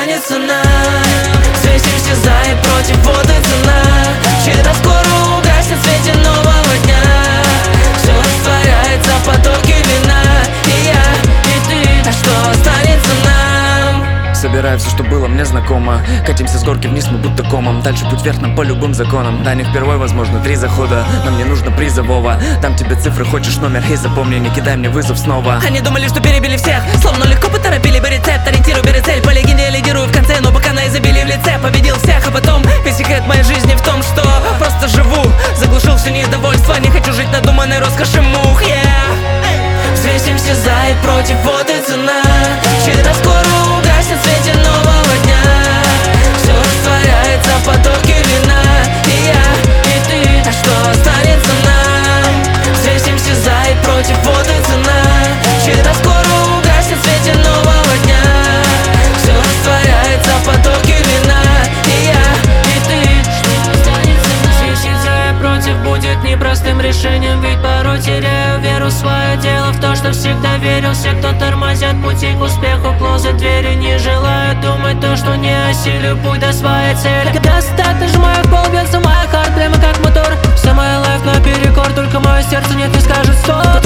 останется нам. Взвесимся за и против, вот и цена. Вчера скоро угаснет в свете нового дня. Все растворяется в потоке вина. И я, и ты, а что останется нам? Собираю все, что было мне знакомо. Катимся с горки вниз, мы будто комом. Дальше путь вверх нам по любым законам. Да, не впервой, возможно, 3 захода. Но мне нужно призового. Дам тебе цифры, хочешь номер, и запомни, не кидай мне вызов снова. Они думали, что перебили всех, словно легко поторопили бы рецепт. Ориентирую, бери цель, по легенде я лидирую в конце. Но пока на изобилии в лице победил всех. А потом весь секрет моей жизни в том, что просто живу. Заглушил все недовольство, не хочу жить надуманной роскоши мух, Взвесимся за и против, вот и цена. Вчера скоро угаснет в свете нового дня. Все растворяется в потоке вина. И я, и ты, а что останется нам? Взвесимся за и против, вот и цена. Вчера скоро угаснет в свете нового дня. Все растворяется в потоке вина. И я, и ты, что останется нам? Взвесить за и против будет непростым решением. Ведь порой теряю веру в свое дело, в то, что всегда верил. Все, кто тормозят пути к успеху, клозят двери. Не желаю думать то, что не осилю путь до своей цели. Когда стат нажимаю в пол, бьется моя хард прямо как мотор. Вся моя лайф наперекор, только мое сердце нет, не скажет стоп.